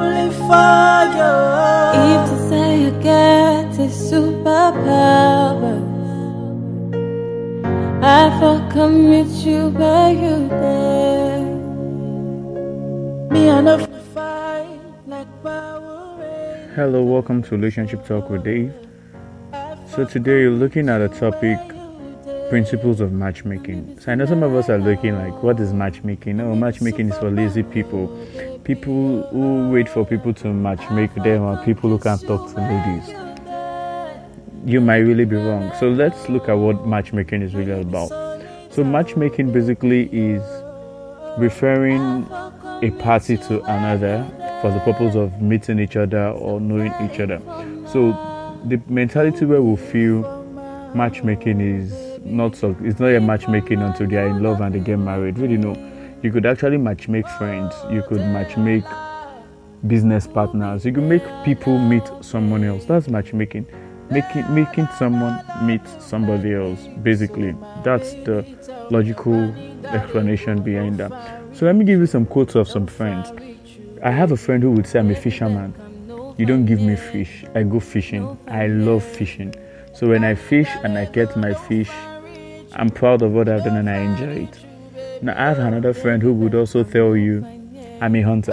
only for you. If to say I get a superpower, I fucking meet you where you there. Me and a fight like power. Hello, welcome to Relationship Talk with Dave. So today you're looking at a topic, principles of matchmaking. So I know some of us are looking like, what is matchmaking? No, matchmaking is for lazy people. People who wait for people to matchmake them, or people who can't talk to ladies. You might really be wrong. So let's look at what matchmaking is really about. So matchmaking basically is referring a party to another for the purpose of meeting each other or knowing each other. So the mentality where we feel matchmaking is it's not a matchmaking until they are in love and they get married. Really, no. You could actually matchmake friends. You could matchmake business partners. You could make people meet someone else. That's matchmaking. Making someone meet somebody else. Basically, that's the logical explanation behind that. So let me give you some quotes of some friends. I have a friend who would say, I'm a fisherman. You don't give me fish. I go fishing. I love fishing. So when I fish and I get my fish, I'm proud of what I've done and I enjoy it. Now I have another friend who would also tell you, I'm a hunter.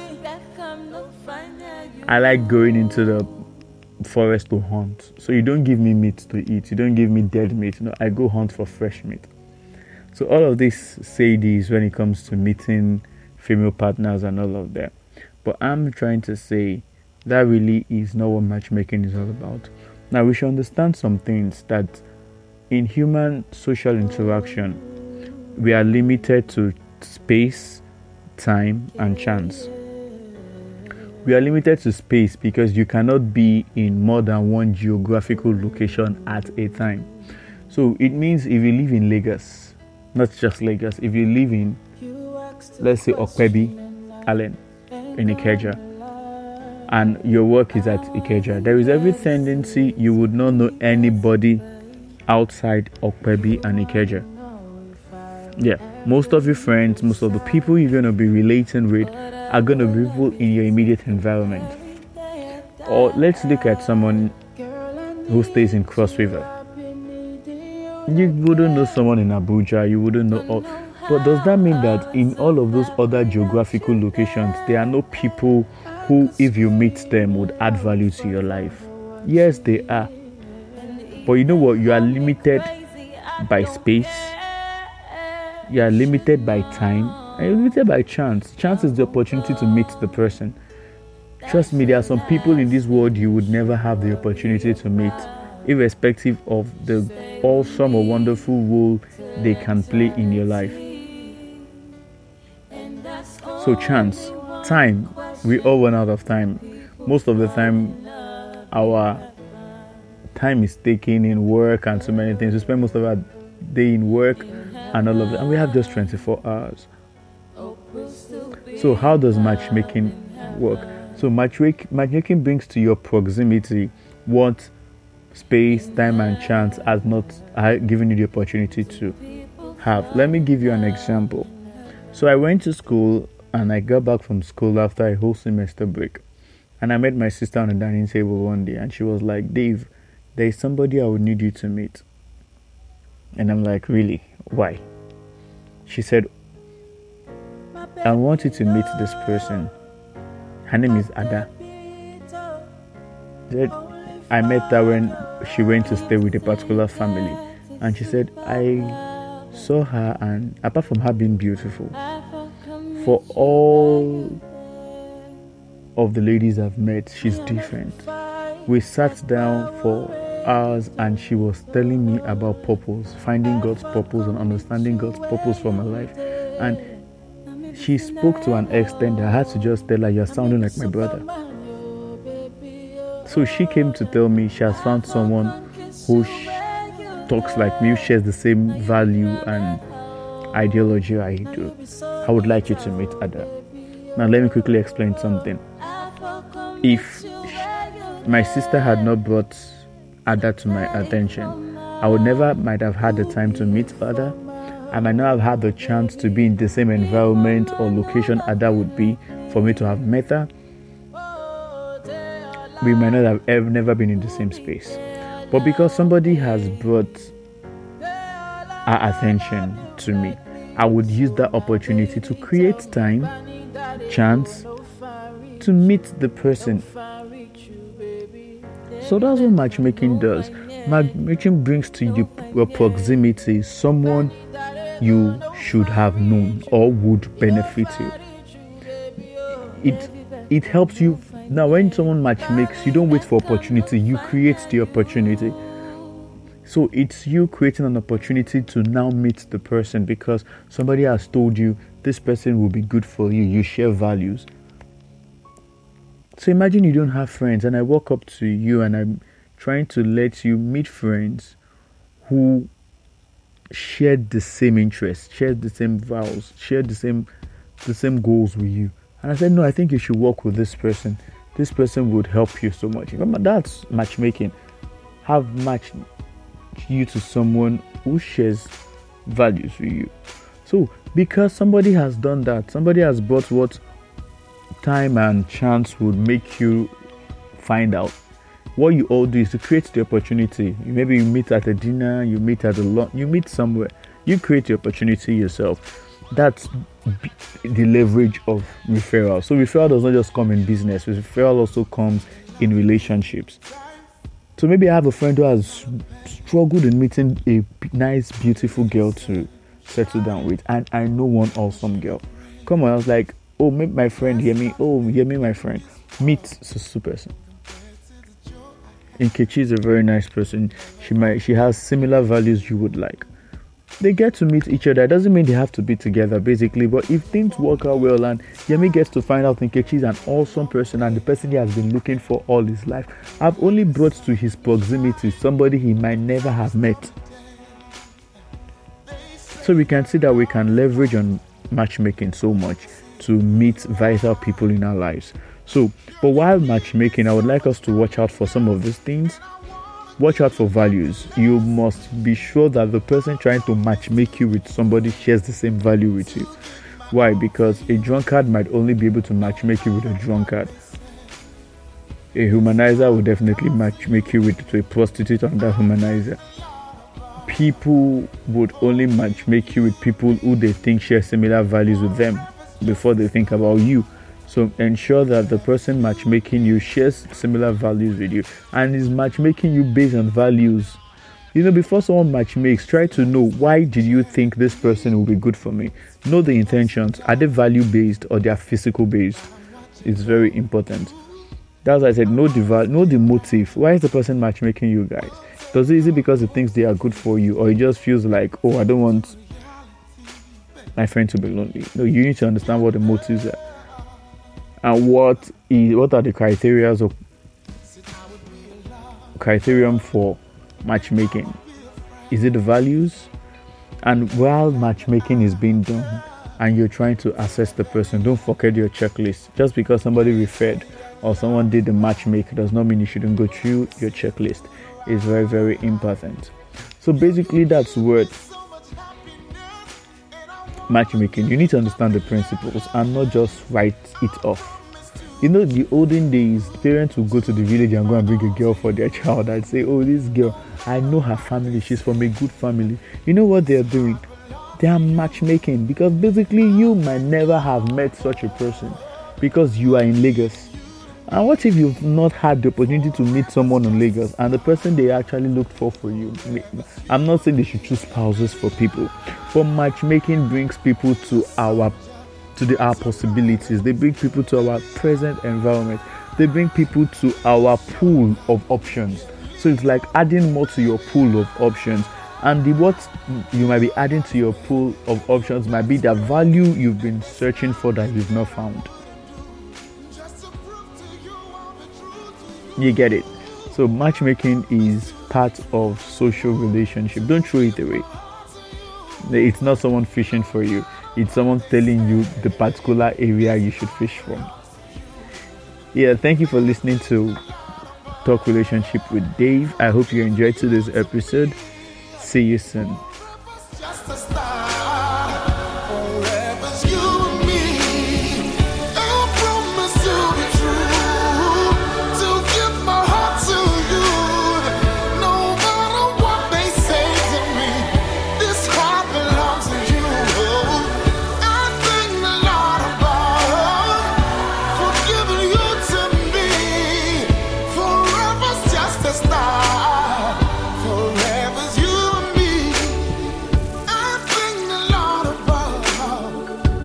I like going into the forest to hunt. So you don't give me meat to eat. You don't give me dead meat. No, I go hunt for fresh meat. So all of this say this when it comes to meeting female partners and all of that. But I'm trying to say that really is not what matchmaking is all about. Now we should understand some things, that in human social interaction, we are limited to space, time, and chance. We are limited to space because you cannot be in more than one geographical location at a time. So it means if you live in Lagos, not just Lagos, if you live in, let's say, Okpebi, Allen, in Ikeja, and your work is at Ikeja, there is every tendency you would not know anybody outside Okpebi and Ikeja. Yeah, most of your friends, most of the people you're going to be relating with are going to be people in your immediate environment. Or let's look at someone who stays in Cross River. You wouldn't know someone in Abuja, you wouldn't know all. But does that mean that in all of those other geographical locations, there are no people who, if you meet them, would add value to your life? Yes, they are. But you know what? You are limited by space. You are limited by time. And you're limited by chance. Chance is the opportunity to meet the person. Trust me, there are some people in this world you would never have the opportunity to meet, irrespective of the awesome or wonderful role they can play in your life. So chance, time, we all run out of time. Most of the time, our time is taken in work and so many things. We spend most of our day in work and all of that, and we have just 24 hours. So how does matchmaking work? So matchmaking brings to your proximity what space, time, and chance has not given you the opportunity to have. Let me give you an example. So I went to school and I got back from school after a whole semester break, and I met my sister on the dining table one day, and she was like, Dave, there is somebody I would need you to meet. And I'm like, really? Why? She said, I want you to meet this person. Her name is Ada. I met her when she went to stay with a particular family, and she said, I saw her, and apart from her being beautiful, for all of the ladies I've met, she's different. We sat down for hours and she was telling me about purpose, finding God's purpose and understanding God's purpose for my life. And she spoke to an extent that I had to just tell her, you're sounding like my brother. So she came to tell me she has found someone who talks like me, who shares the same value and ideology I do. I would like you to meet Ada. Now let me quickly explain something. If my sister had not brought Ada to my attention, I would never might have had the time to meet Ada. I might not have had the chance to be in the same environment or location Ada would be for me to have met her. we might not have never been in the same space. But because somebody has brought our attention to me, I would use that opportunity to create time, chance to meet the person. So that's what matchmaking does. Matchmaking brings to you a proximity, someone you should have known or would benefit you. It helps you. Now, when someone matchmakes, you don't wait for opportunity, you create the opportunity. So it's you creating an opportunity to now meet the person because somebody has told you this person will be good for you. You share values. So imagine you don't have friends and I walk up to you and I'm trying to let you meet friends who share the same interests, share the same vows, share the same goals with you. And I said, no, I think you should work with this person. This person would help you so much. Remember, that's matchmaking. Have matched you to someone who shares values with you. So because somebody has done that, somebody has brought what time and chance would make you find out. What you all do is to create the opportunity. Maybe you meet at a dinner, you meet at a lunch, you meet somewhere. You create the opportunity yourself. That's the leverage of referral. So referral does not just come in business. Referral also comes in relationships. So maybe I have a friend who has struggled in meeting a nice, beautiful girl to settle down with. And I know one awesome girl. Come on, I was like, oh, meet my friend, hear me. Oh, hear me, my friend. Meet Susu person. Nkechi is a very nice person. She has similar values you would like. They get to meet each other. It doesn't mean they have to be together, basically. But if things work out well and Yemi gets to find out Nkechi is an awesome person and the person he has been looking for all his life, I've only brought to his proximity somebody he might never have met. So we can see that we can leverage on matchmaking so much to meet vital people in our lives. So, but while matchmaking, I would like us to watch out for some of these things. Watch out for values. You must be sure that the person trying to matchmake you with somebody shares the same value with you. Why? Because a drunkard might only be able to matchmake you with a drunkard. A humanizer will definitely matchmake you with a prostitute and that humanizer. People would only matchmake you with people who they think share similar values with them before they think about you. So ensure that the person matchmaking you shares similar values with you and is matchmaking you based on values. Before someone matchmakes, try to know, why did you think this person will be good for me? Know the intentions. Are they value based or they are physical based? It's very important. That's why I said know the motive. Why is the person matchmaking you guys? Is it because it thinks they are good for you, or it just feels like, oh, I don't want my friend to be lonely? No, you need to understand what the motives are. And what are the criterion for matchmaking? Is it the values? And while matchmaking is being done and you're trying to assess the person, don't forget your checklist. Just because somebody referred or someone did the matchmaking does not mean you shouldn't go through your checklist. It's very, very important. So basically that's what matchmaking. You need to understand the principles and not just write it off. The olden days, parents would go to the village and go and bring a girl for their child and say, oh, this girl, I know her family, she's from a good family. You know what they're doing? They are matchmaking, because basically you might never have met such a person because you are in Lagos. And what if you've not had the opportunity to meet someone in Lagos and the person they actually looked for you? I'm not saying they should choose spouses for people, but matchmaking brings people to our possibilities. They bring people to our present environment. They bring people to our pool of options. So it's like adding more to your pool of options. And what you might be adding to your pool of options might be the value you've been searching for that you've not found. You get it? So matchmaking is part of social relationship. Don't throw it away. It's not someone fishing for you. It's someone telling you the particular area you should fish from. Yeah, thank you for listening to Talk Relationship with Dave. I hope you enjoyed today's episode. See you soon.